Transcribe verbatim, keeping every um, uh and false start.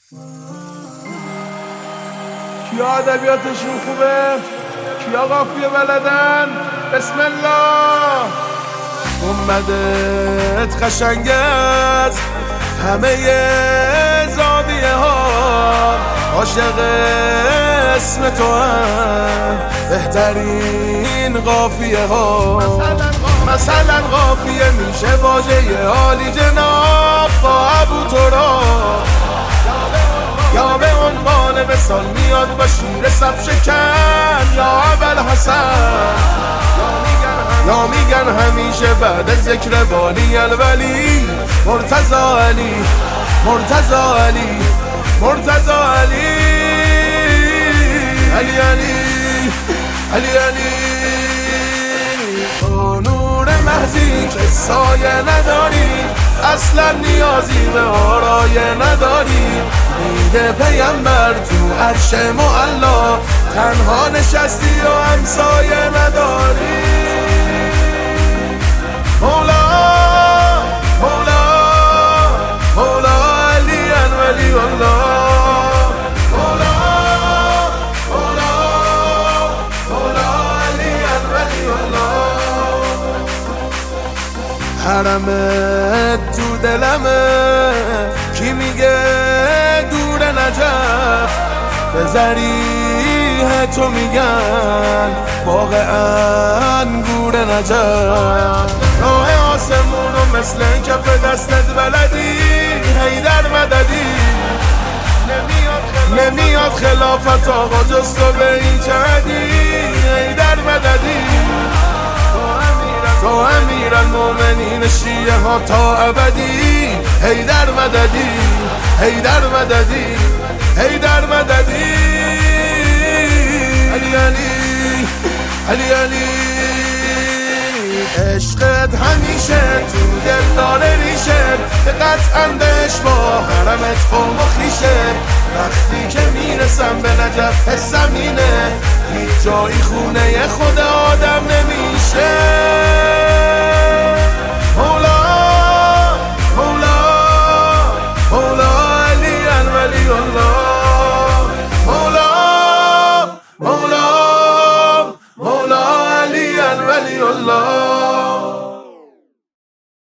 کیا ادبیاتشون خوبه؟ کیا قافیه بلدن؟ بسم الله. اومدت قشنگ از همه زاویه ها، عاشق اسم تو هم بهترین قافیه ها. مثلا قافیه میشه واژه عالی جناب با ابو تراب، یا به عنوان مثال میاد با شیر صف شکن یا ابوالحسن، یا میگن همیشه بعد ذکر والی الولی مرتضی علی مرتضی علی مرتضی علی علی علی علی علی. تو نور محضی که سایه نداری، اصلا نیازی به آرایه نداری. میده پیمبر تو عرش معلا، تنها نشستی و همسایه نداری. مولا مولا مولا علی ولی الله، مولا مولا مولا علی ولی الله. حرمت تو دلمه، کی میگه دور نجف؟ به ذریح تو میگن باغ انگور نجف. راه آسمونو مثل کف دستت بلدی، حیدر مددی. نمیاد خلافت آقا جز تو به این جهدی، حیدر مددی. تو امیر المومنین شیعه ها تا ابدی، حیدر مددی حیدر مددی حیدر مددی. علی علی علی علی. عشقت همیشه تو دل داره ریشه، به قطع اندش با حرمت قوم و خیشه. وقتی که میرسم به نجف حسم اینه، هیچ جایی خونه خود آدم نمیشه.